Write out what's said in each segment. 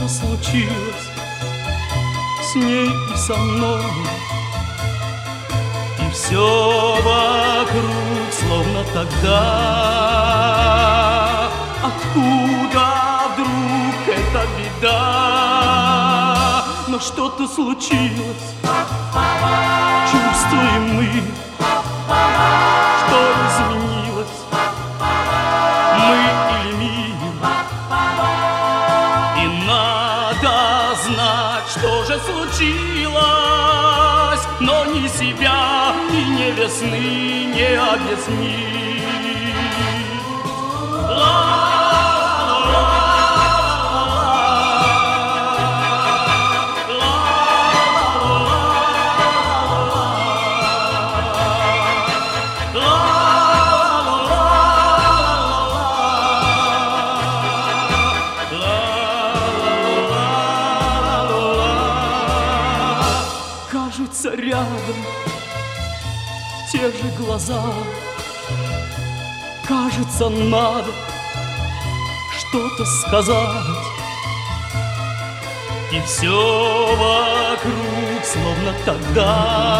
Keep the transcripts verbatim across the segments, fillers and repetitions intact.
Что-то случилось с ней и со мной, и все вокруг словно тогда. Откуда вдруг эта беда? Но что-то случилось, чувствуем мы, что изменилось, мы или мир. И надо знать, что же случилось, но ни себя и ни весны не объяснить. Кажется, рядом те же глаза. Кажется, надо что-то сказать, и все вокруг словно тогда.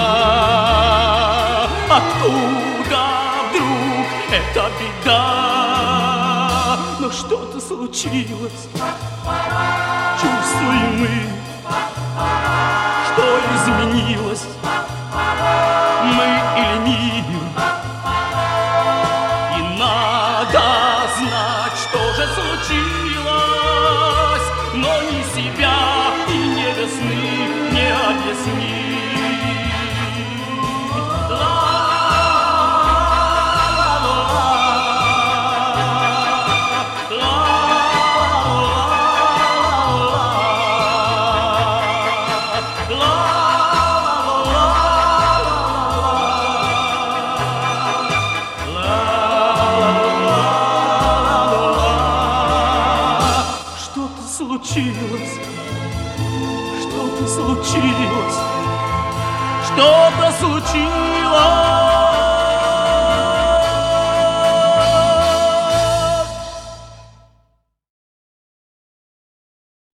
Откуда вдруг эта беда? Но что-то случилось, чувствуем мы, что изменилось, мы или мир. И надо знать, что же случилось, но ни себя и ни весны не объяснить. Случилось, что-то случилось, что-то случилось.